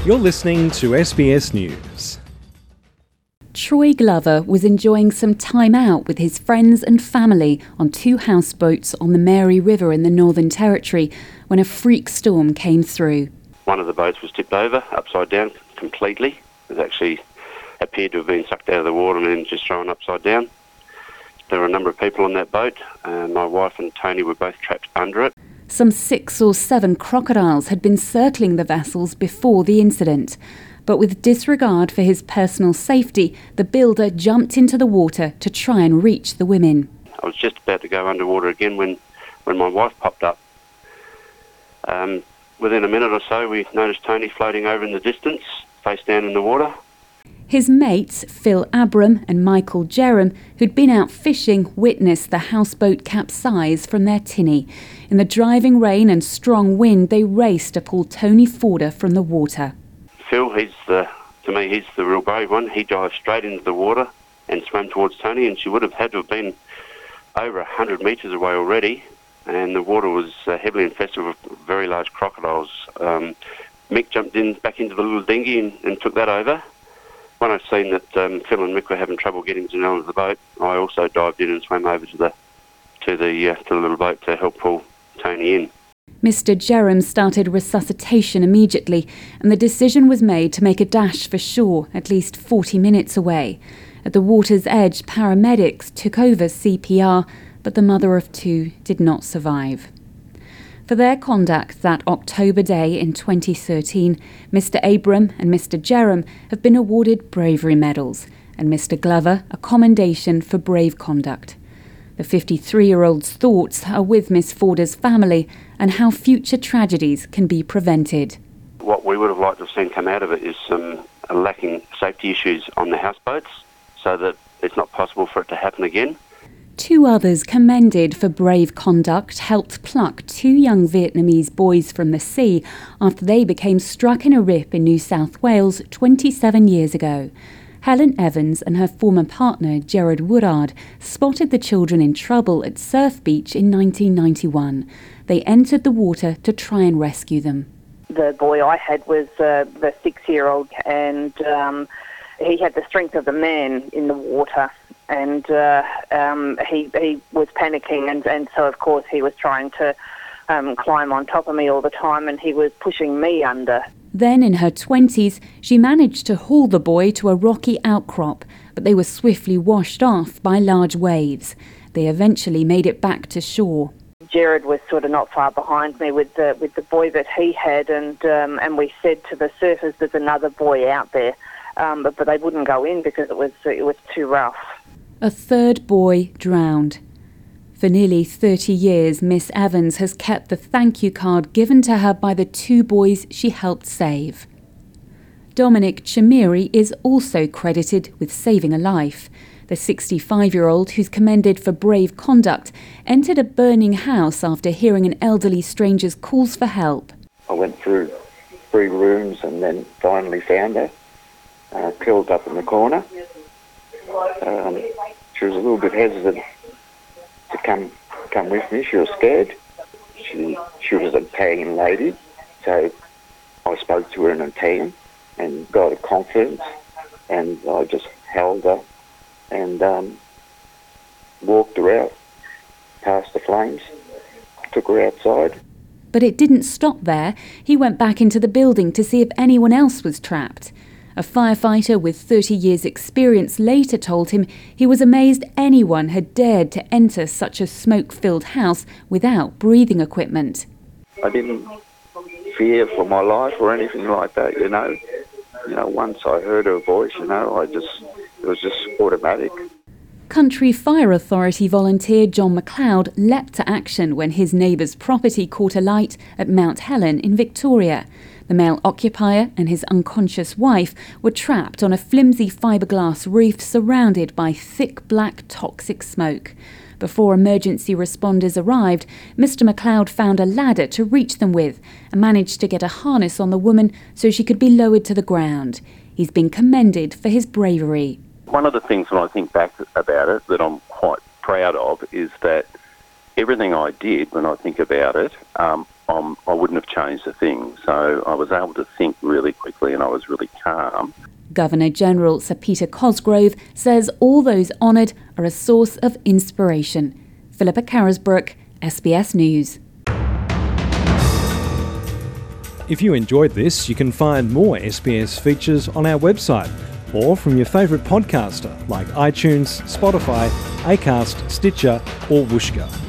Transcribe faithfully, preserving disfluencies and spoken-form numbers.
You're listening to S B S News. Troy Glover was enjoying some time out with his friends and family on two houseboats on the Mary River in the Northern Territory when a freak storm came through. One of the boats was tipped over, upside down, completely. It actually appeared to have been sucked out of the water and then just thrown upside down. There were a number of people on that boat, and my wife and Tony were both trapped under it. Some six or seven crocodiles had been circling the vessels before the incident. But with disregard for his personal safety, the builder jumped into the water to try and reach the women. I was just about to go underwater again when, when my wife popped up. Um, within a minute or so, we noticed Tony floating over in the distance, face down in the water. His mates, Phil Abram and Michael Jerram, who'd been out fishing, witnessed the houseboat capsize from their tinny. In the driving rain and strong wind, they raced to pull Tony Forder from the water. Phil, he's the, to me, he's the real brave one. He dived straight into the water and swam towards Tony, and she would have had to have been over one hundred metres away already, and the water was uh, heavily infested with very large crocodiles. Um, Mick jumped in back into the little dinghy and, and took that over. When I seen that um, Phil and Mick were having trouble getting to the end of the boat, I also dived in and swam over to the to the uh, to the little boat to help pull Tony in. Mister Jerram started resuscitation immediately, and the decision was made to make a dash for shore, at least forty minutes away. At the water's edge, paramedics took over C P R, but the mother of two did not survive. For their conduct that October day in twenty thirteen, Mister Abram and Mister Jerram have been awarded bravery medals, and Mister Glover a commendation for brave conduct. The fifty-three-year-old's thoughts are with Miss Forder's family and how future tragedies can be prevented. What we would have liked to have seen come out of it is some lacking safety issues on the houseboats, so that it's not possible for it to happen again. Two others commended for brave conduct helped pluck two young Vietnamese boys from the sea after they became struck in a rip in New South Wales twenty-seven years ago. Helen Evans and her former partner, Gerard Woodard, spotted the children in trouble at Surf Beach in nineteen ninety-one. They entered the water to try and rescue them. The boy I had was uh, the six-year-old, and um, he had the strength of a man in the water. And uh, um, he he was panicking, and, and so, of course, he was trying to um, climb on top of me all the time, and he was pushing me under. Then, in her twenties, she managed to haul the boy to a rocky outcrop, but they were swiftly washed off by large waves. They eventually made it back to shore. Gerard was sort of not far behind me with the with the boy that he had, and um, and we said to the surfers, "There's another boy out there," um, but, but they wouldn't go in because it was it was too rough. A third boy drowned. For nearly thirty years, Miss Evans has kept the thank you card given to her by the two boys she helped save. Dominic Chamiri is also credited with saving a life. The sixty-five-year-old, who's commended for brave conduct, entered a burning house after hearing an elderly stranger's calls for help. I went through three rooms and then finally found her, uh, curled up in the corner. Um, she was a little bit hesitant to come come with me. She was scared. She she was an Italian lady, so I spoke to her in Italian and got her confidence, and I just held her and um, walked her out past the flames, took her outside. But it didn't stop there. He went back into the building to see if anyone else was trapped. A firefighter with thirty years' experience later told him he was amazed anyone had dared to enter such a smoke-filled house without breathing equipment. I didn't fear for my life or anything like that, you know. You know, once I heard her voice, you know, I just, it was just automatic. Country Fire Authority volunteer John McLeod leapt to action when his neighbour's property caught alight at Mount Helen in Victoria. The male occupier and his unconscious wife were trapped on a flimsy fiberglass roof surrounded by thick black toxic smoke. Before emergency responders arrived, Mister McLeod found a ladder to reach them with and managed to get a harness on the woman so she could be lowered to the ground. He's been commended for his bravery. One of the things when I think back about it that I'm quite proud of is that everything I did, when I think about it, um, um, I wouldn't have changed a thing. So I was able to think really quickly and I was really calm. Governor-General Sir Peter Cosgrove says all those honoured are a source of inspiration. Philippa Carisbrook, S B S News. If you enjoyed this, you can find more S B S features on our website or from your favourite podcaster like iTunes, Spotify, Acast, Stitcher or Whooshkaa.